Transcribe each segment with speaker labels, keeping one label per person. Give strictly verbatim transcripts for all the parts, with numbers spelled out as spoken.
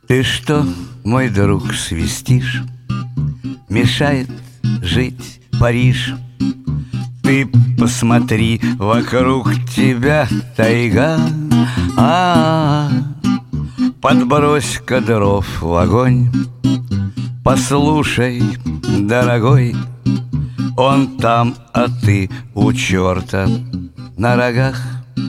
Speaker 1: Ты что, мой друг, свистишь? Мешает жить Париж. Ты посмотри, вокруг тебя тайга, а, -а, -а. Подбрось-ка дров в огонь. Послушай, дорогой, он там, а ты у черта на рогах.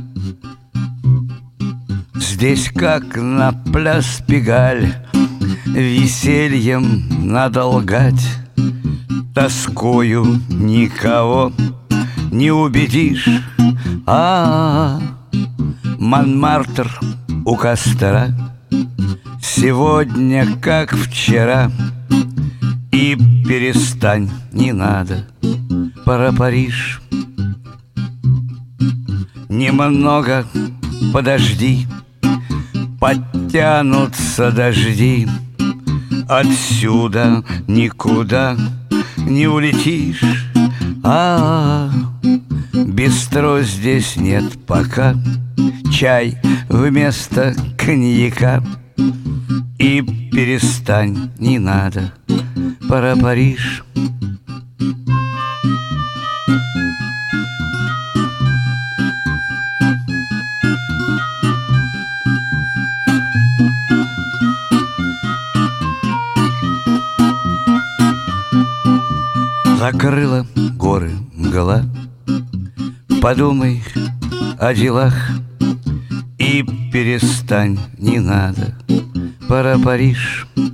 Speaker 1: Здесь, как на пляс Пегаль, весельем надо лгать. Тоскою никого не убедишь, а, -а, -а. Монмартр у костра сегодня, как вчера. И перестань, не надо про Париж. Немного подожди, подтянутся дожди. Отсюда никуда не улетишь, а, -а, -а. Бистро здесь нет пока, чай вместо коньяка. И перестань, не надо про Париж. Закрыла горы мгла. Подумай о делах и перестань, не надо про Париж.